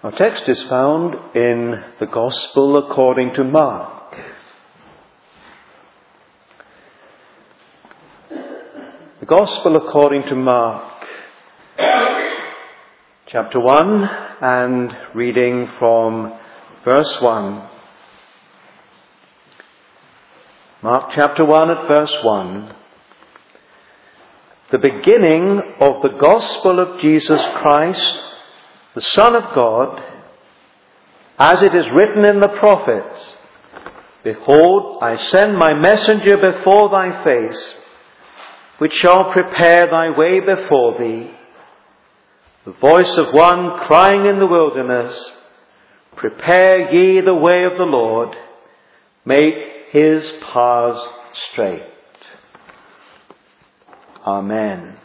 Our text is found in the Gospel according to Mark. The Gospel according to Mark, chapter 1, and reading from verse 1. Mark chapter 1 at verse 1. The beginning of the Gospel of Jesus Christ, the Son of God, as it is written in the prophets, Behold, I send my messenger before thy face, which shall prepare thy way before thee. The voice of one crying in the wilderness, Prepare ye the way of the Lord, make his paths straight. Amen.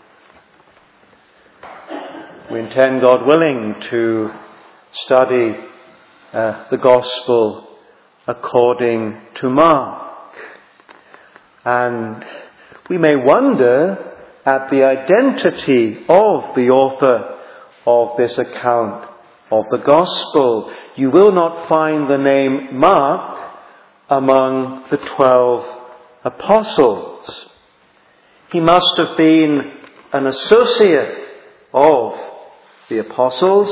We intend, God willing, to study the Gospel according to Mark. And we may wonder at the identity of the author of this account of the Gospel. You will not find the name Mark among the 12 apostles. He must have been an associate of the apostles.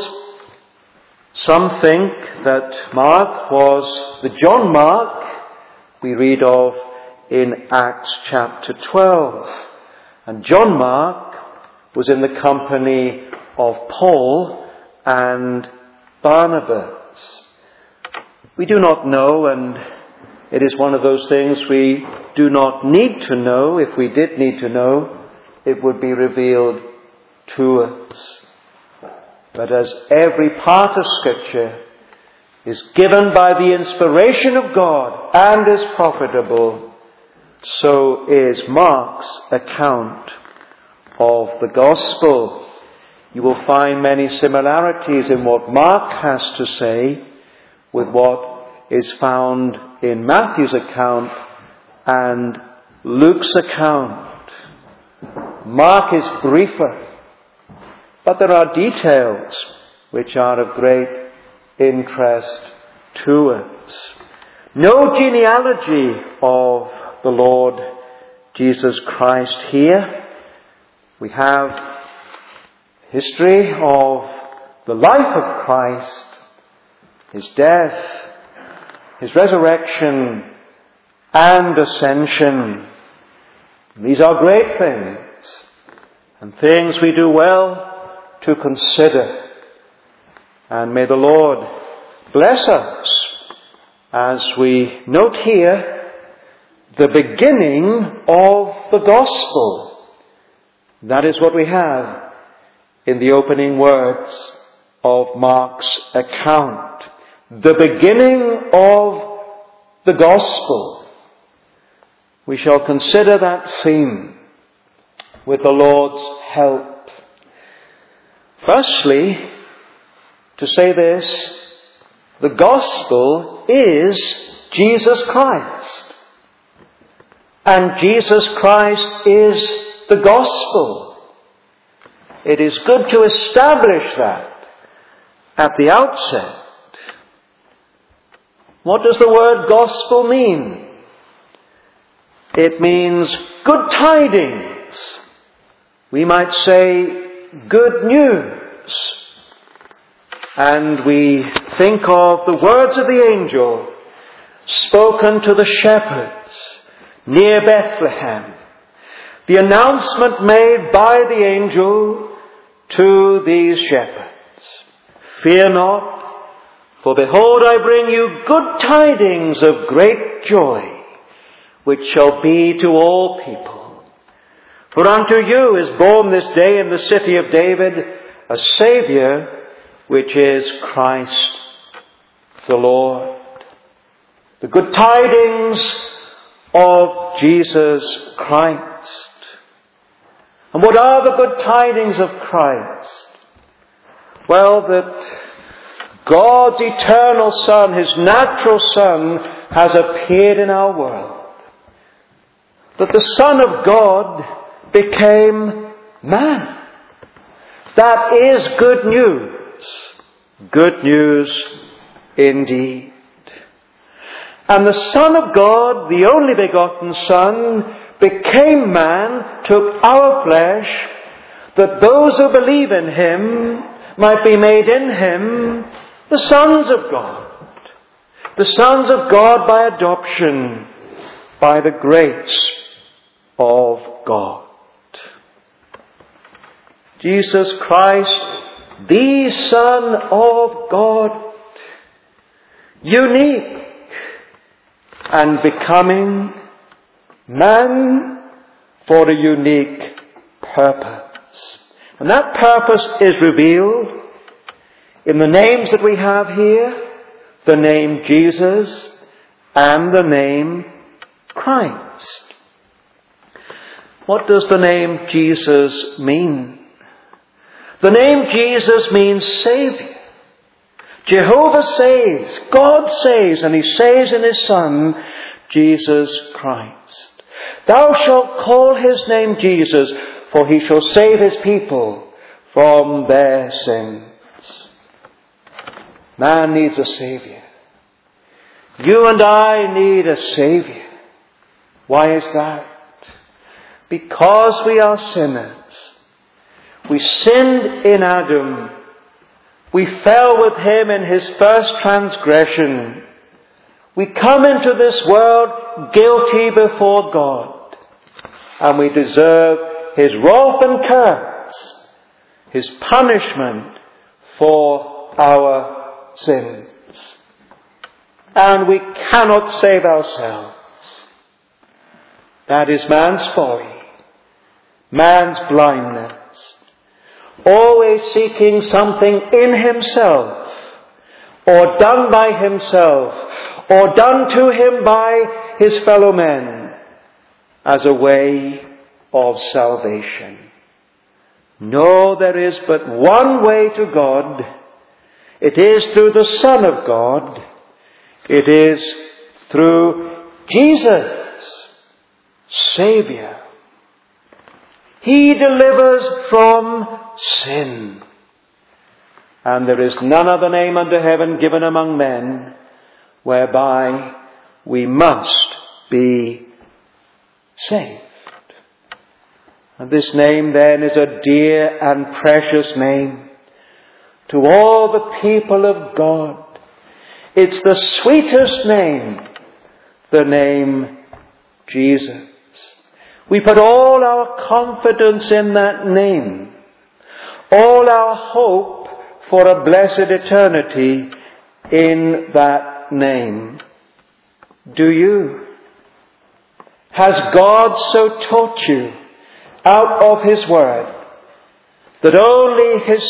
Some think that Mark was the John Mark we read of in Acts chapter 12. And John Mark was in the company of Paul and Barnabas. We do not know, and it is one of those things we do not need to know. If we did need to know, it would be revealed to us. But as every part of Scripture is given by the inspiration of God and is profitable, so is Mark's account of the Gospel. You will find many similarities in what Mark has to say with what is found in Matthew's account and Luke's account. Mark is briefer, but there are details which are of great interest to us. No genealogy of the Lord Jesus Christ here. We have history of the life of Christ, his death, his resurrection and ascension. These are great things, and things we do well to consider. And may the Lord bless us as we note here the beginning of the Gospel. That is what we have in the opening words of Mark's account. The beginning of the Gospel. We shall consider that theme with the Lord's help. Firstly, to say this, the Gospel is Jesus Christ. And Jesus Christ is the Gospel. It is good to establish that at the outset. What does the word gospel mean? It means good tidings. We might say good news. And we think of the words of the angel spoken to the shepherds near Bethlehem. The announcement made by the angel to these shepherds. Fear not, for behold, I bring you good tidings of great joy, which shall be to all people. For unto you is born this day in the city of David a Saviour, which is Christ the Lord. The good tidings of Jesus Christ. And what are the good tidings of Christ? Well, that God's eternal Son, his natural Son, has appeared in our world. That the Son of God became man. That is good news. Good news indeed. And the Son of God, the only begotten Son, became man, took our flesh, that those who believe in him might be made in him the sons of God. The sons of God by adoption, by the grace of God. Jesus Christ, the Son of God, unique and becoming man for a unique purpose. And that purpose is revealed in the names that we have here, the name Jesus and the name Christ. What does the name Jesus mean? The name Jesus means Saviour. Jehovah saves, God saves, and he saves in his Son, Jesus Christ. Thou shalt call his name Jesus, for he shall save his people from their sins. Man needs a Saviour. You and I need a Saviour. Why is that? Because we are sinners. We sinned in Adam. We fell with him in his first transgression. We come into this world guilty before God. And we deserve his wrath and curse, his punishment for our sins. And we cannot save ourselves. That is man's folly, man's blindness. Always seeking something in himself, or done by himself, or done to him by his fellow men, as a way of salvation. No, there is but one way to God. It is through the Son of God. It is through Jesus, Saviour. He delivers from sin. And there is none other name under heaven given among men whereby we must be saved. And this name then is a dear and precious name to all the people of God. It's the sweetest name, the name Jesus. We put all our confidence in that name, all our hope for a blessed eternity in that name. Do you? Has God so taught you out of his word that only his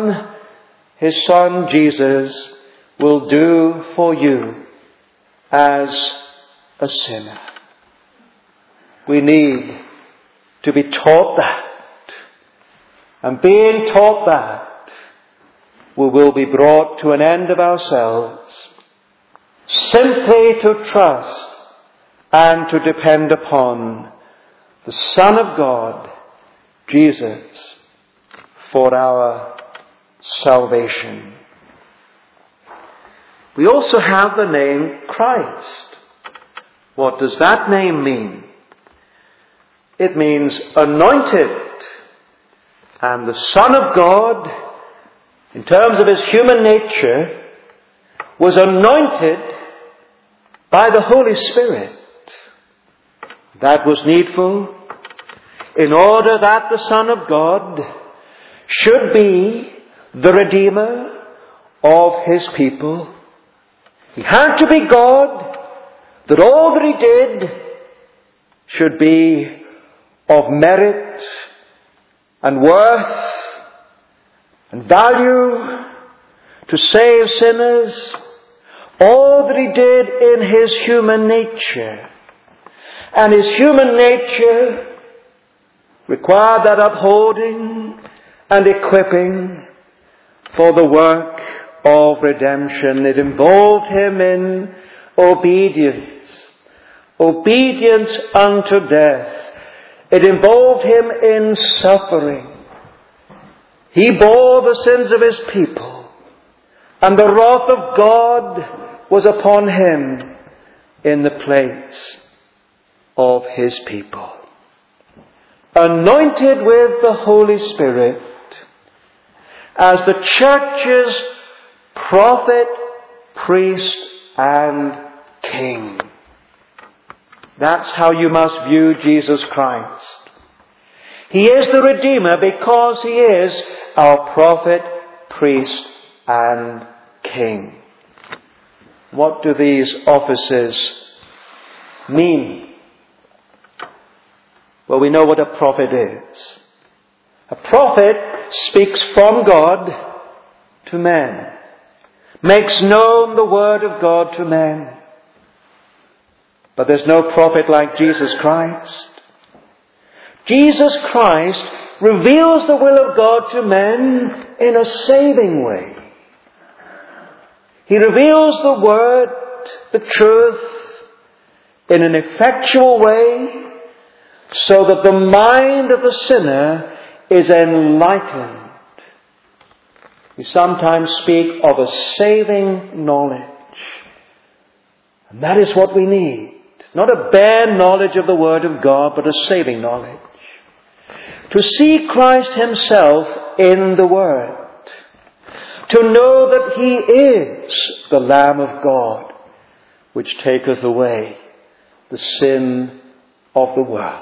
Son Jesus, will do for you as a sinner? We need to be taught that. And being taught that, we will be brought to an end of ourselves, simply to trust and to depend upon the Son of God, Jesus, for our salvation. We also have the name Christ. What does that name mean? It means anointed. And the Son of God, in terms of his human nature, was anointed by the Holy Spirit. That was needful in order that the Son of God should be the Redeemer of his people. He had to be God, that all that he did should be of merit and worth and value to save sinners. All that he did in his human nature. And his human nature required that upholding and equipping for the work of redemption. It involved him in obedience. Obedience unto death. It involved him in suffering. He bore the sins of his people. and the wrath of God was upon him in the place of his people. Anointed with the Holy Spirit as the church's prophet, priest, and king. That's how you must view Jesus Christ. He is the Redeemer because he is our prophet, priest, and king. What do these offices mean? Well, we know what a prophet is. A prophet speaks from God to men, makes known the word of God to men. But there's no prophet like Jesus Christ. Jesus Christ reveals the will of God to men in a saving way. He reveals the word, the truth, in an effectual way, so that the mind of the sinner is enlightened. We sometimes speak of a saving knowledge. And that is what we need. Not a bare knowledge of the Word of God, but a saving knowledge. To see Christ himself in the Word. To know that he is the Lamb of God, which taketh away the sin of the world.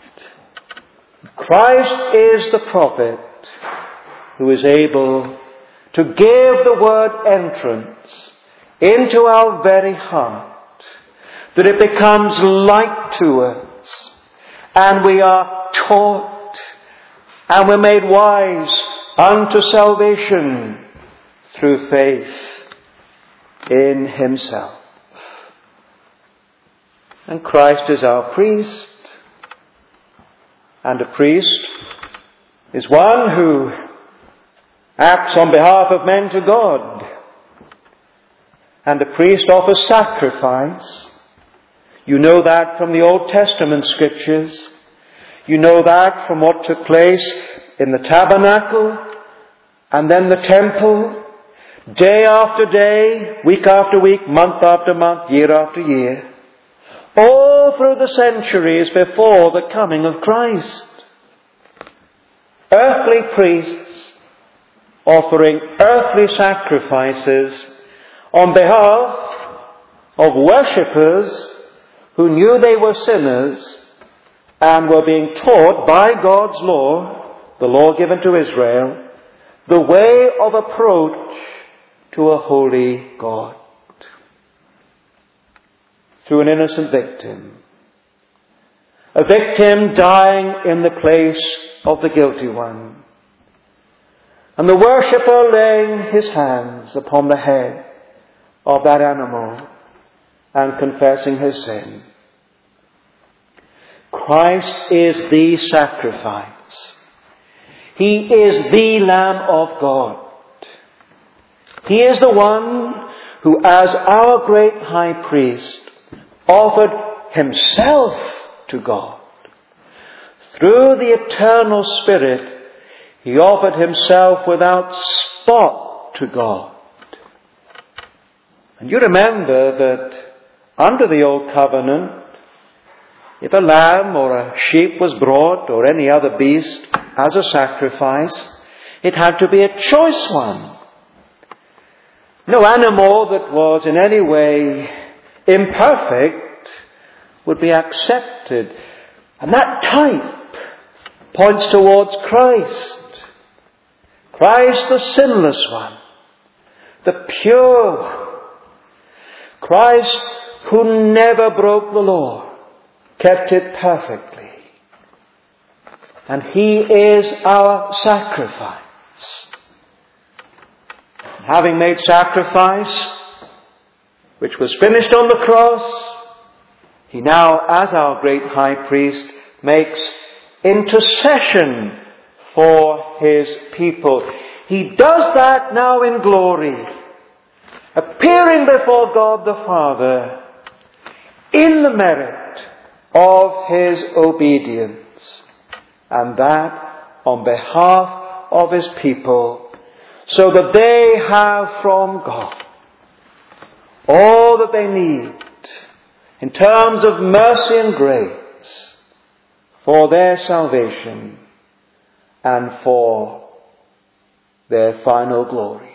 Christ is the prophet who is able to give the word entrance into our very heart, that it becomes light to us, and we are taught, and we're made wise unto salvation through faith in himself. And Christ is our priest, and a priest is one who acts on behalf of men to God. And the priest offers sacrifice. You know that from the Old Testament scriptures. You know that from what took place in the tabernacle and then the temple, day after day, week after week, month after month, year after year, all through the centuries before the coming of Christ. Earthly priests offering earthly sacrifices on behalf of worshippers who knew they were sinners and were being taught by God's law, the law given to Israel, the way of approach to a holy God. Through an innocent victim. A victim dying in the place of the guilty one. And the worshipper laying his hands upon the head of that animal and confessing his sin. Christ is the sacrifice. He is the Lamb of God. He is the one who, as our great high priest, offered himself to God. Through the eternal Spirit, he offered himself without spot to God. And you remember that under the Old Covenant, if a lamb or a sheep was brought, or any other beast, as a sacrifice, it had to be a choice one. No animal that was in any way imperfect would be accepted. And that type points towards Christ. Christ the sinless one, the pure one. Christ who never broke the law, kept it perfectly. And he is our sacrifice. Having made sacrifice, which was finished on the cross, he now, as our great high priest, makes intercession for his people. He does that now in glory, appearing before God the Father in the merit of his obedience, and that on behalf of his people, so that they have from God all that they need in terms of mercy and grace for their salvation and for their final glory.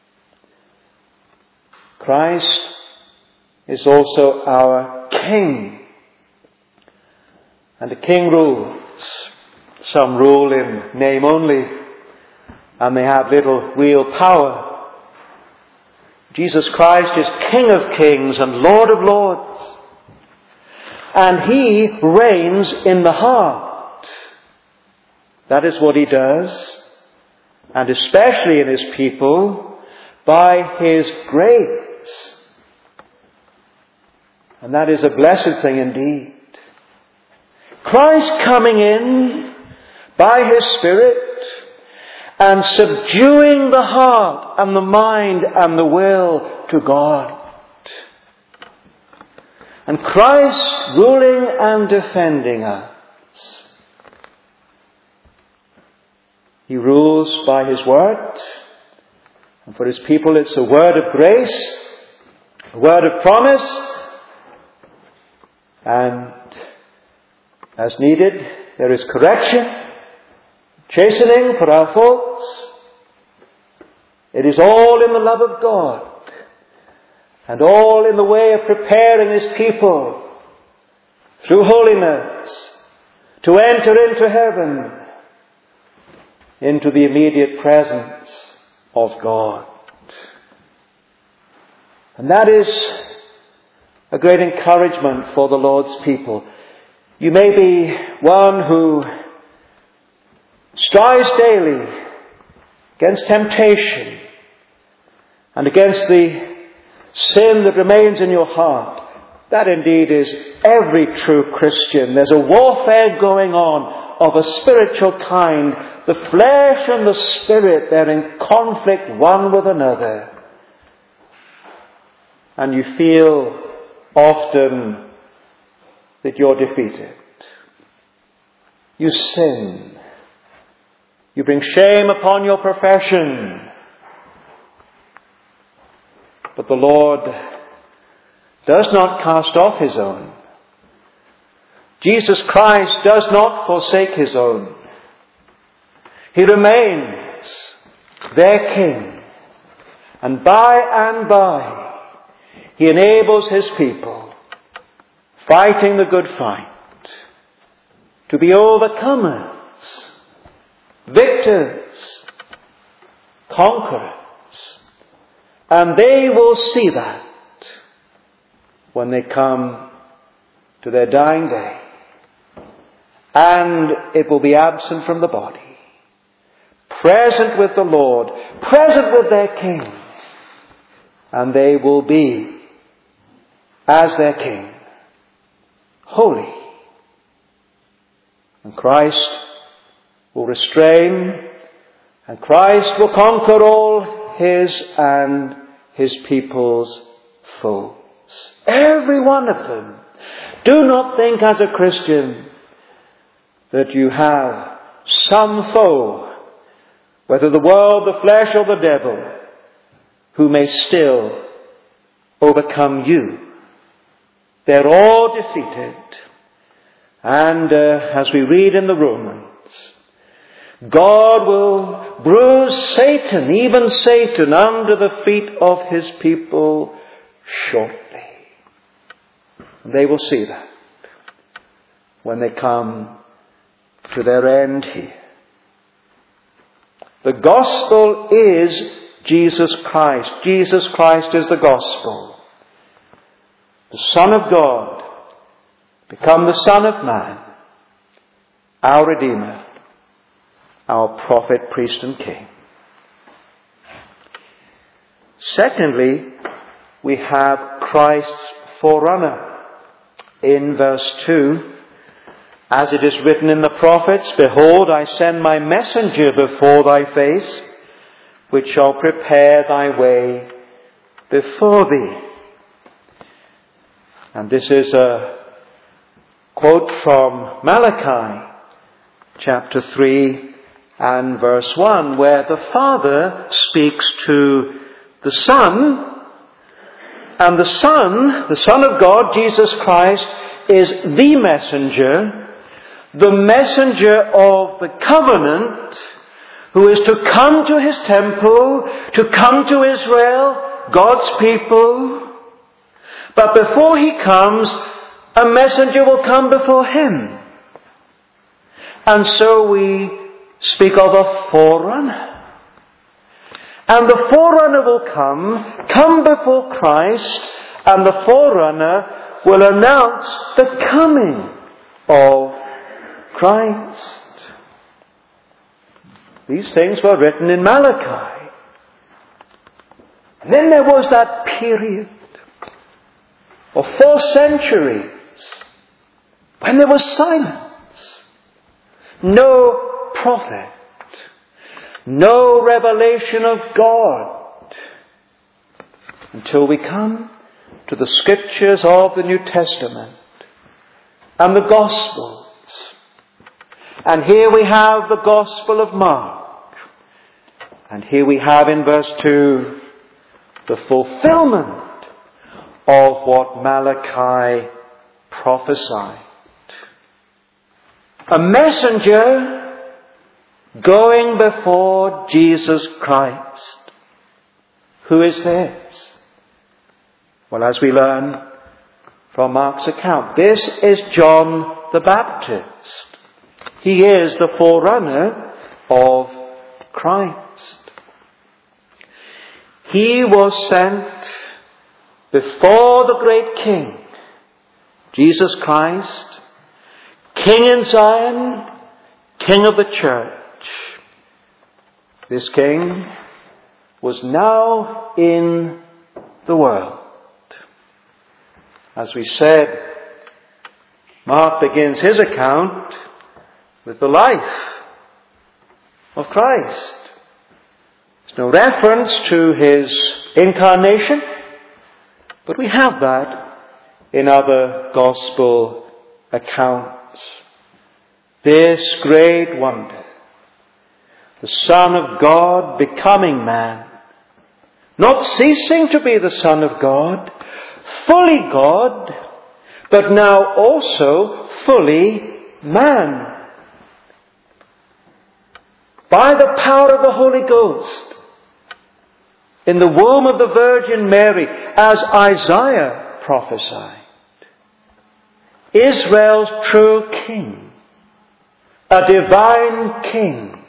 Christ is also our King, and the King rules. Some rule in name only, and they have little real power. Jesus Christ is King of kings and Lord of lords, and He reigns in the heart. That is what He does, and especially in His people, by His grace. And that is a blessed thing indeed. Christ coming in by His Spirit and subduing the heart and the mind and the will to God. And Christ ruling and defending us. He rules by His word. And for His people it's a word of grace, a word of promise. And as needed, there is correction, chastening for our faults. It is all in the love of God, and all in the way of preparing His people through holiness to enter into heaven, into the immediate presence of God. And that is a great encouragement for the Lord's people. You may be one who strives daily against temptation and against the sin that remains in your heart. That indeed is every true Christian. There's a warfare going on of a spiritual kind. The flesh and the spirit, they're in conflict one with another. And you feel often that you're defeated. You sin. You bring shame upon your profession. But the Lord does not cast off His own. Jesus Christ does not forsake His own. He remains their King. And by He enables His people, fighting the good fight, to be overcomers, victors, conquerors. And they will see that when they come to their dying day. And it will be absent from the body, present with the Lord, present with their King. And they will be, as their King, holy. And Christ will restrain, and Christ will conquer all His and His people's foes. Every one of them. Do not think as a Christian that you have some foe, whether the world, the flesh, or the devil, who may still overcome you. They're all defeated. And as we read in the Romans, God will bruise Satan, even Satan, under the feet of His people shortly. And they will see that when they come to their end here. The gospel is Jesus Christ. Jesus Christ is the gospel. The Son of God, become the Son of Man, our Redeemer, our prophet, priest, and king. Secondly, we have Christ's forerunner. In verse 2, as it is written in the prophets, "Behold, I send my messenger before thy face, which shall prepare thy way before thee." And this is a quote from Malachi chapter 3 and verse 1, where the Father speaks to the Son, and the Son of God, Jesus Christ, is the messenger of the covenant, who is to come to his temple, to come to Israel, God's people. But before he comes, a messenger will come before him. And so we speak of a forerunner. And the forerunner will come before Christ, and the forerunner will announce the coming of Christ. These things were written in Malachi. And then there was that period of 4 centuries when there was silence. No prophet, no revelation of God, until we come to the scriptures of the New Testament and the Gospels. And here we have the Gospel of Mark. And here we have in verse 2 the fulfillment of what Malachi prophesied. A messenger going before Jesus Christ. Who is this? Well, as we learn from Mark's account, this is John the Baptist. He is the forerunner of Christ. He was sent before the great King, Jesus Christ, King in Zion, King of the church. This King was now in the world. As we said, Mark begins his account with the life of Christ. There's no reference to his incarnation, but we have that in other gospel accounts. This great wonder, the Son of God becoming man, not ceasing to be the Son of God, fully God, but now also fully man. By the power of the Holy Ghost, in the womb of the Virgin Mary, as Isaiah prophesied, Israel's true King, a divine King.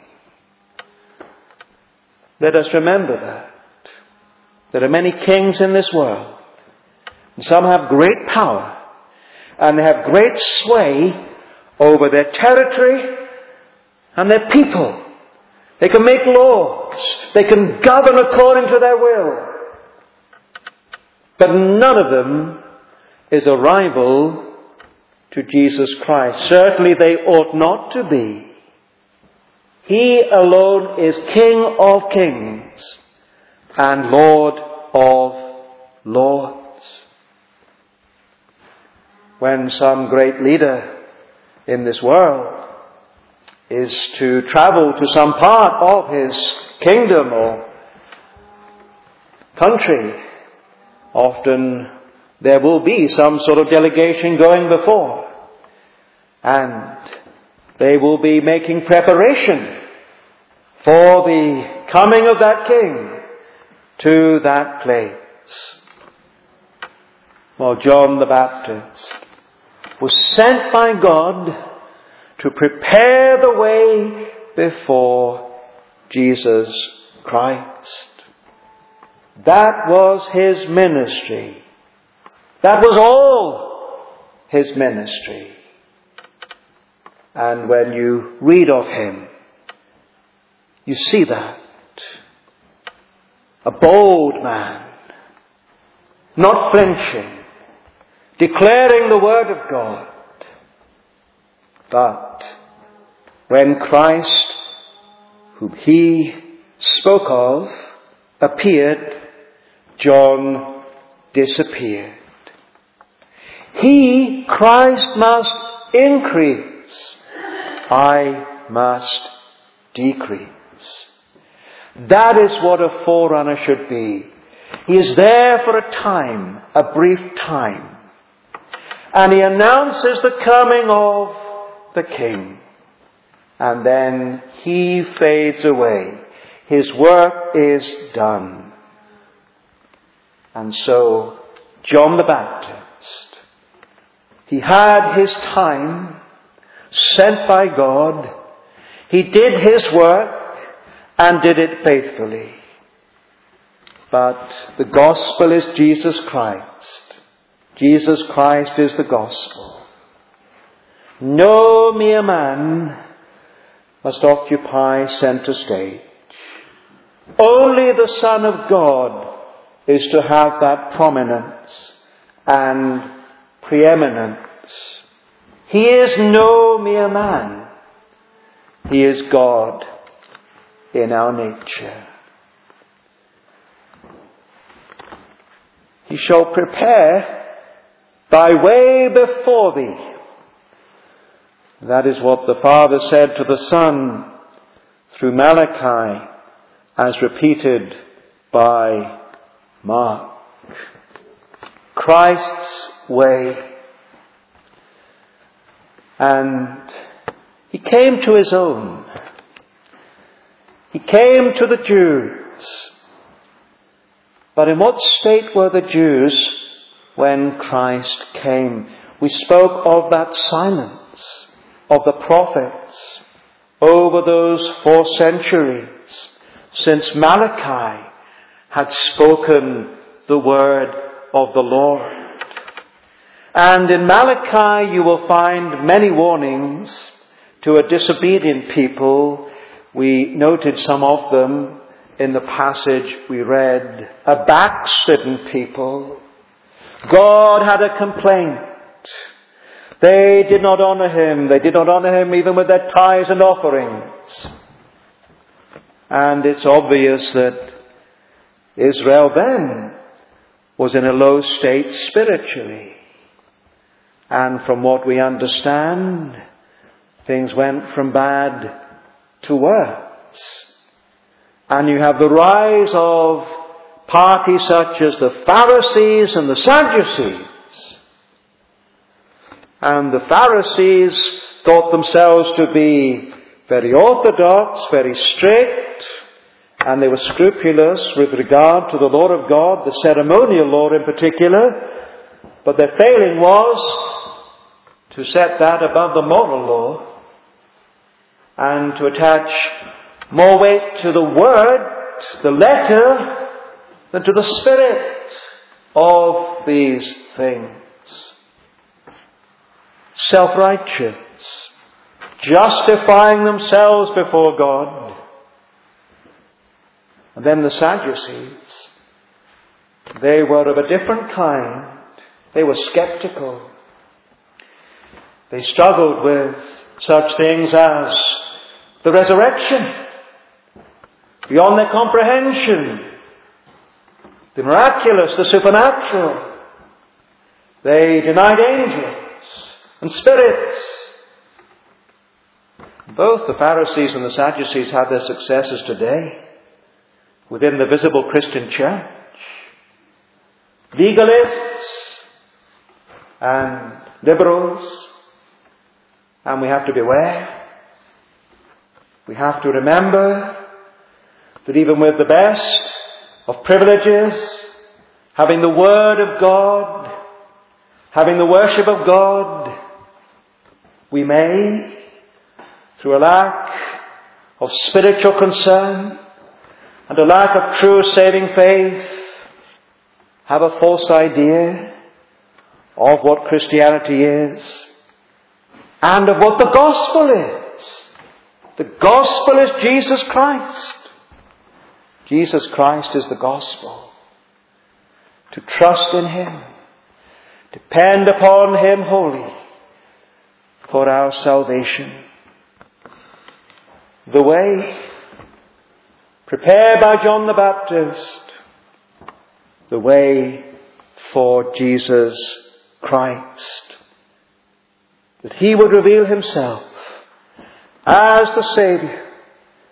Let us remember that. There are many kings in this world. And some have great power, and they have great sway over their territory and their people. They can make laws. They can govern according to their will. But none of them is a rival to Jesus Christ. Certainly they ought not to be. He alone is King of kings and Lord of lords. When some great leader in this world is to travel to some part of his kingdom or country, often there will be some sort of delegation going before, and they will be making preparation for the coming of that king to that place. Well, John the Baptist was sent by God to prepare the way before Jesus Christ. That was his ministry. That was all his ministry. And when you read of him, you see that. A bold man, not flinching, declaring the word of God. But when Christ, whom he spoke of, appeared, John disappeared. He, Christ, must increase. I must decrease. That is what a forerunner should be. He is there for a time, a brief time. And he announces the coming of the King. And then he fades away. His work is done. And so, John the Baptist, he had his time, sent by God. He did his work and did it faithfully. But the gospel is Jesus Christ. Jesus Christ is the gospel. No mere man must occupy center stage. Only the Son of God is to have that prominence and preeminence. He is no mere man. He is God in our nature. He shall prepare thy way before thee. That is what the Father said to the Son through Malachi, as repeated by Mark. Christ's way. And he came to his own. He came to the Jews. But in what state were the Jews when Christ came? We spoke of that silence of the prophets over those 4 centuries since Malachi had spoken the word of the Lord. And in Malachi you will find many warnings to a disobedient people. We noted some of them in the passage we read. A backslidden people. God had a complaint. They did not honor him. They did not honor him even with their tithes and offerings. And it's obvious that Israel then was in a low state spiritually. And from what we understand, things went from bad to worse. And you have the rise of parties such as the Pharisees and the Sadducees. And the Pharisees thought themselves to be very orthodox, very strict, and they were scrupulous with regard to the law of God, the ceremonial law in particular. But their failing was to set that above the moral law and to attach more weight to the word, the letter, than to the spirit of these things. Self-righteous, justifying themselves before God. And then the Sadducees, they were of a different kind. They were skeptical. They struggled with such things as the resurrection, beyond their comprehension, the miraculous, the supernatural. They denied angels and spirits. Both the Pharisees and the Sadducees had their successes today within the visible Christian church. Legalists and liberals. And we have to beware. We have to remember that even with the best of privileges, having the Word of God, having the worship of God, we may, through a lack of spiritual concern and a lack of true saving faith, have a false idea of what Christianity is and of what the gospel is. The gospel is Jesus Christ. Jesus Christ is the gospel. To trust in him, depend upon him wholly for our salvation. The way prepared by John the Baptist, the way for Jesus Christ, that he would reveal himself as the Saviour,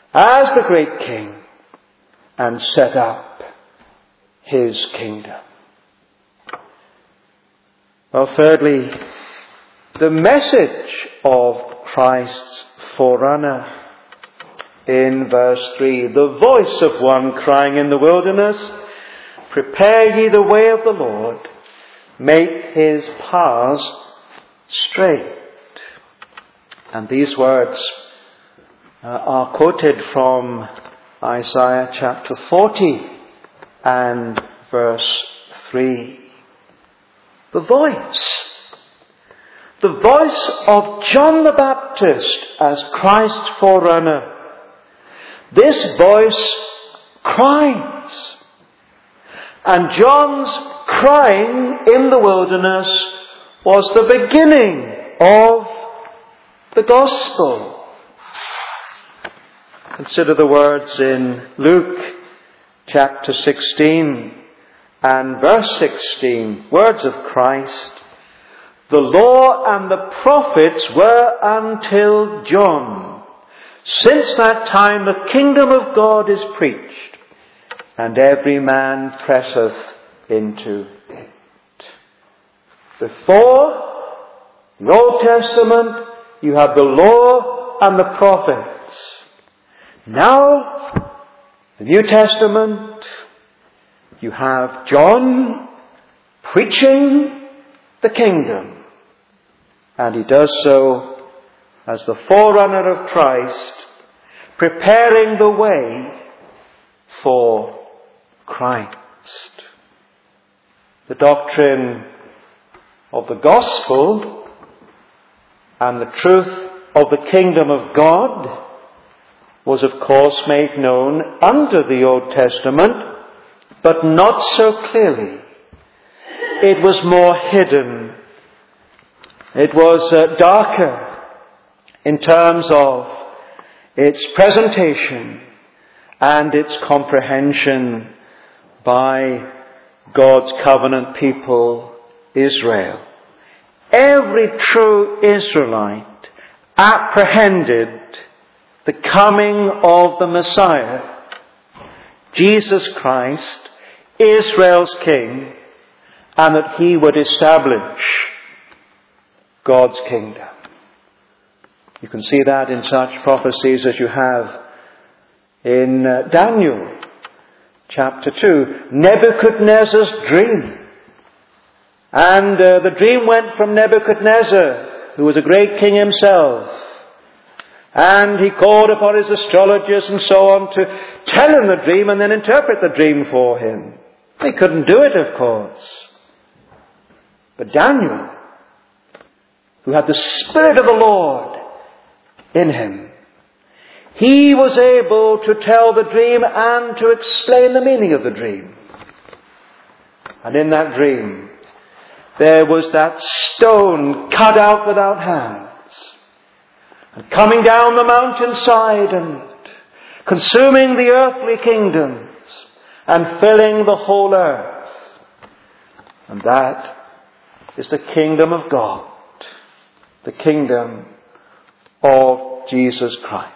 as the great King and set up his kingdom. Well, thirdly, the message of Christ's forerunner. In verse 3, the voice of one crying in the wilderness, prepare ye the way of the Lord, make his paths straight. And these words are quoted from Isaiah chapter 40 and verse 3. The voice of John the Baptist as Christ's forerunner. This voice cries. And John's crying in the wilderness was the beginning of the gospel. Consider the words in Luke chapter 16 and verse 16. Words of Christ. The law and the prophets were until John. Since that time the kingdom of God is preached, and every man presseth into it. Before the Old Testament, you have the law and the prophets. Now, the New Testament, you have John preaching the kingdom. And he does so as the forerunner of Christ, preparing the way for Christ. The doctrine of the gospel and the truth of the kingdom of God was of course made known under the Old Testament, but not so clearly. It was more hidden. It was darker in terms of its presentation and its comprehension by God's covenant people, Israel. Every true Israelite apprehended the coming of the Messiah, Jesus Christ, Israel's King, and that he would establish God's kingdom. You can see that in such prophecies as you have in Daniel chapter 2. Nebuchadnezzar's dream. And the dream went from Nebuchadnezzar, who was a great king himself. And he called upon his astrologers and so on to tell him the dream and then interpret the dream for him. They couldn't do it, of course. But Daniel, who had the Spirit of the Lord in him, he was able to tell the dream and to explain the meaning of the dream. And in that dream, there was that stone cut out without hands, and coming down the mountainside and consuming the earthly kingdoms and filling the whole earth. And that is the kingdom of God, the kingdom of Jesus Christ.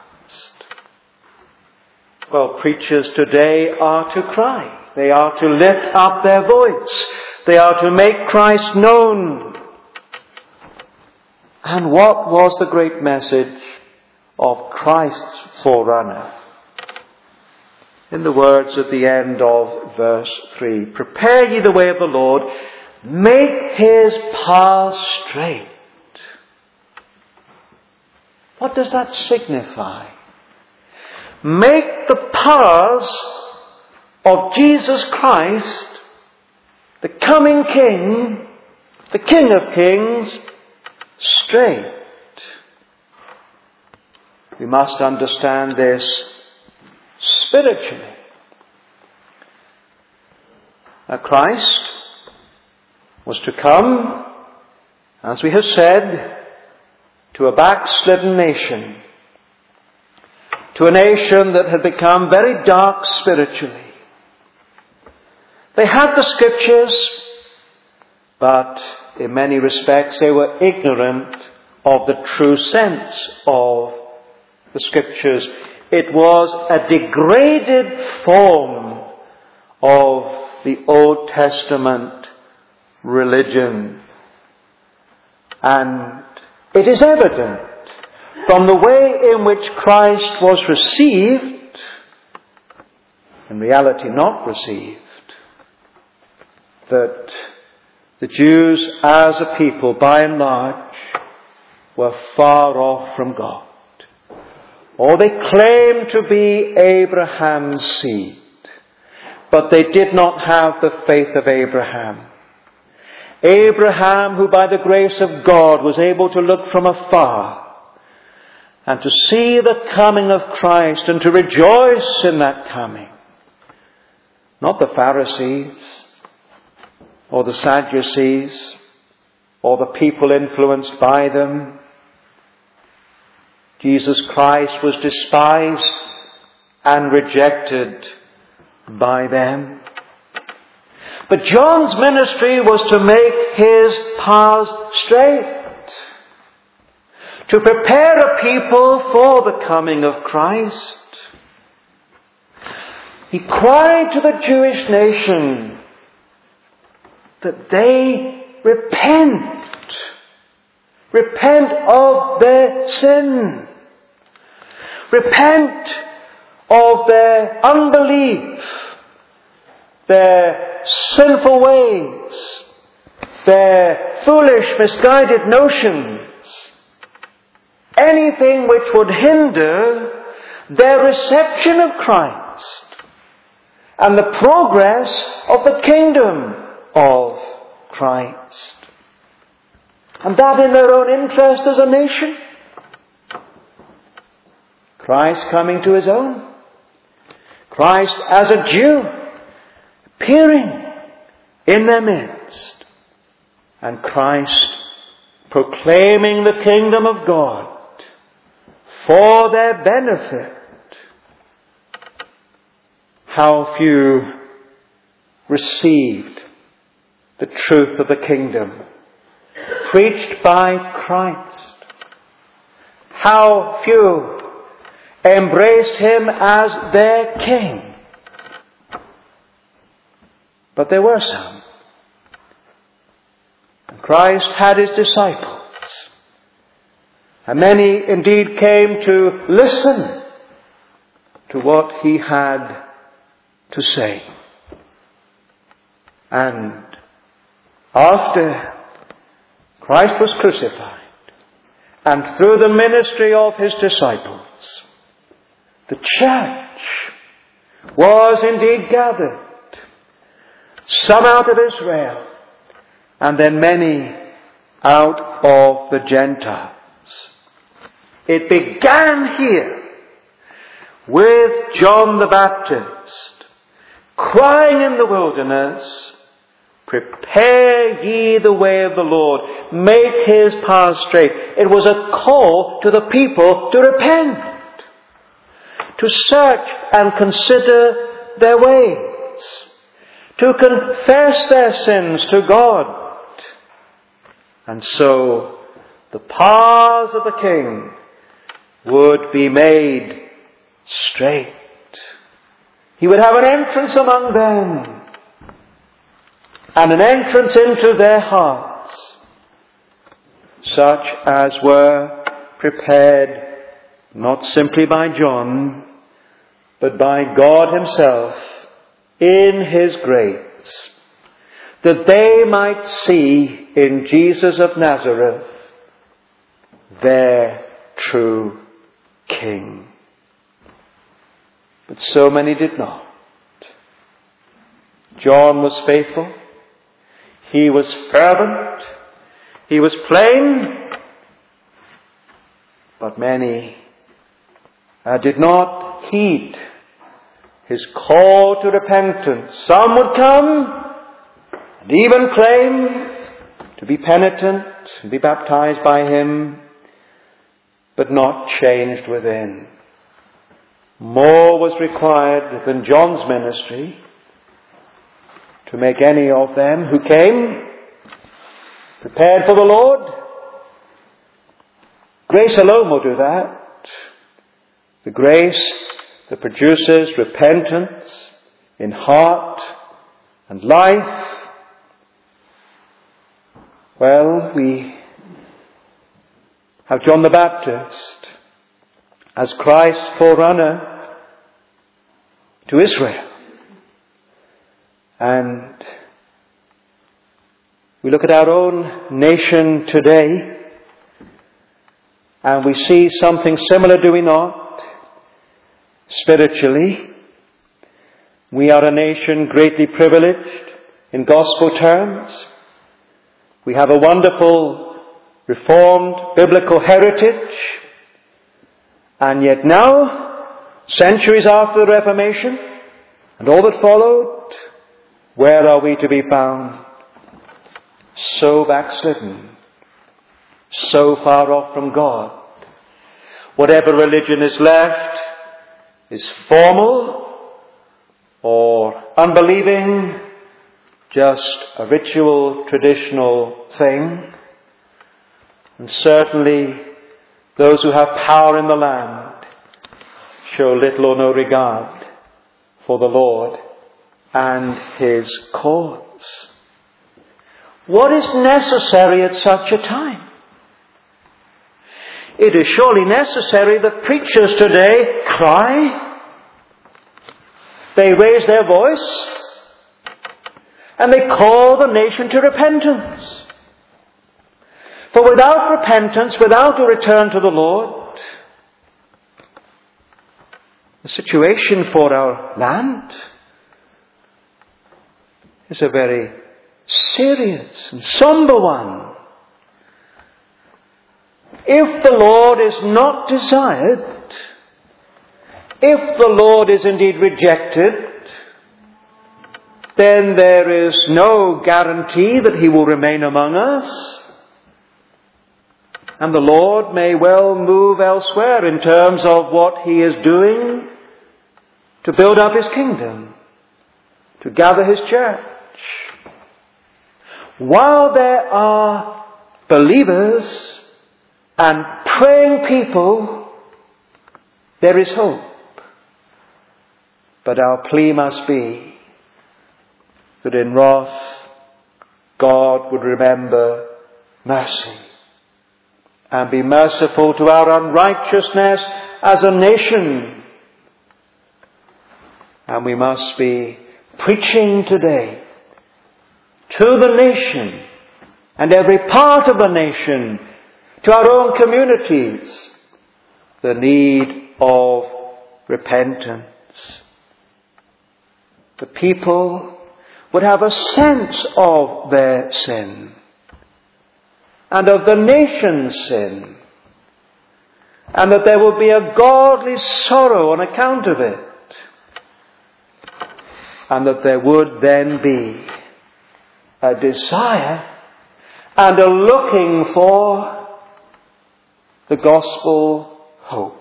Well, preachers today are to cry. They are to lift up their voice. They are to make Christ known. And what was the great message of Christ's forerunner? In the words at the end of verse 3, prepare ye the way of the Lord, make his path straight. What does that signify? Make the paths of Jesus Christ, the coming King, the King of Kings, straight. We must understand this spiritually. Now Christ was to come, as we have said, to a backslidden nation, to a nation that had become very dark spiritually. They had the Scriptures, but in many respects they were ignorant of the true sense of the Scriptures. It was a degraded form of the Old Testament religion. And it is evident from the way in which Christ was received, in reality not received, that the Jews as a people, by and large, were far off from God. Or they claimed to be Abraham's seed, but they did not have the faith of Abraham. Abraham, who by the grace of God was able to look from afar and to see the coming of Christ and to rejoice in that coming. Not the Pharisees or the Sadducees or the people influenced by them. Jesus Christ was despised and rejected by them. But John's ministry was to make his paths straight, to prepare a people for the coming of Christ. He cried to the Jewish nation that they repent of their sin, repent of their unbelief, their sinful ways, their foolish, misguided notions, anything which would hinder their reception of Christ and the progress of the kingdom of Christ. And that in their own interest as a nation. Christ coming to his own. Christ as a Jew appearing in their midst. And Christ proclaiming the kingdom of God for their benefit. How few received the truth of the kingdom preached by Christ. How few embraced him as their king. But there were some. And Christ had his disciples. And many indeed came to listen to what he had to say. And after Christ was crucified, and through the ministry of his disciples, the church was indeed gathered, some out of Israel, and then many out of the Gentiles. It began here with John the Baptist, crying in the wilderness, "Prepare ye the way of the Lord, make his path straight." It was a call to the people to repent, to search and consider their ways, to confess their sins to God. And so the paths of the King would be made straight. He would have an entrance among them, and an entrance into their hearts, such as were prepared not simply by John, but by God himself in his grace, that they might see in Jesus of Nazareth their true King. But so many did not. John was faithful. He was fervent. He was plain. But many did not heed his call to repentance. Some would come and even claim to be penitent and be baptized by him, but not changed within. More was required than John's ministry to make any of them who came prepared for the Lord. Grace alone will do that. The grace that produces repentance in heart and life. Well, we have John the Baptist as Christ's forerunner to Israel. And we look at our own nation today and we see something similar, do we not? Spiritually, we are a nation greatly privileged in gospel terms. We have a wonderful Reformed biblical heritage. And yet now, centuries after the Reformation and all that followed, where are we to be found? So backslidden, so far off from God. Whatever religion is left is formal or unbelieving, just a ritual, traditional thing. And certainly those who have power in the land show little or no regard for the Lord and His cause. What is necessary at such a time? It is surely necessary that preachers today cry, they raise their voice, and they call the nation to repentance. For without repentance, without a return to the Lord, the situation for our land is a very serious and somber one. If the Lord is not desired, if the Lord is indeed rejected, then there is no guarantee that He will remain among us. And the Lord may well move elsewhere in terms of what He is doing to build up His kingdom, to gather His church. While there are believers and praying people, there is hope. But our plea must be that in wrath, God would remember mercy and be merciful to our unrighteousness as a nation. And we must be preaching today to the nation and every part of the nation, to our own communities, the need of repentance. The people would have a sense of their sin and of the nation's sin, and that there will be a godly sorrow on account of it, and that there would then be a desire and a looking for the gospel hope.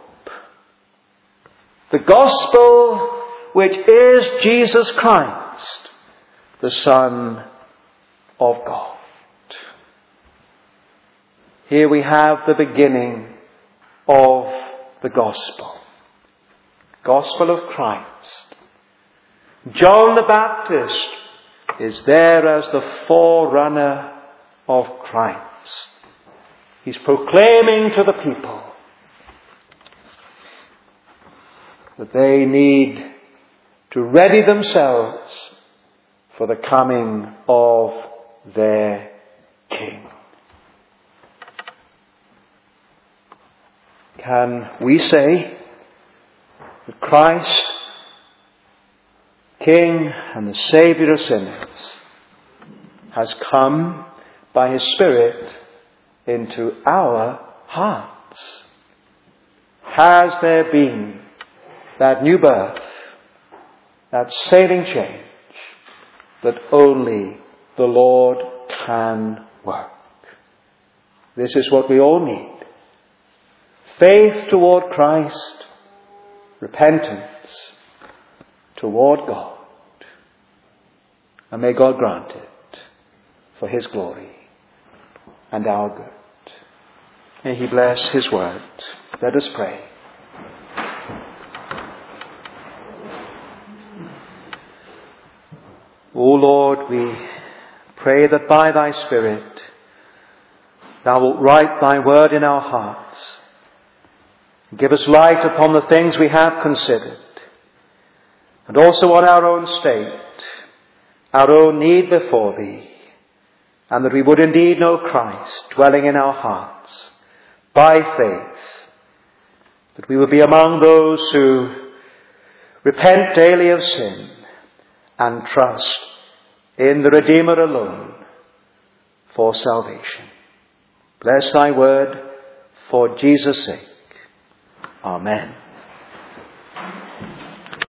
The gospel which is Jesus Christ, the Son of God. Here we have the beginning of the gospel. Gospel of Christ. John the Baptist is there as the forerunner of Christ. He's proclaiming to the people that they need to ready themselves for the coming of their King. Can we say that Christ, King and the Saviour of sinners, has come by His Spirit into our hearts? Has there been that new birth, that saving change that only the Lord can work? This is what we all need. Faith toward Christ, repentance toward God. And may God grant it for His glory and our good. May He bless His word. Let us pray. O Lord, we pray that by thy Spirit thou wilt write thy word in our hearts. Give us light upon the things we have considered, and also on our own state, our own need before thee, and that we would indeed know Christ dwelling in our hearts by faith, that we would be among those who repent daily of sin and trust in the Redeemer alone for salvation. Bless thy word for Jesus' sake. Amen.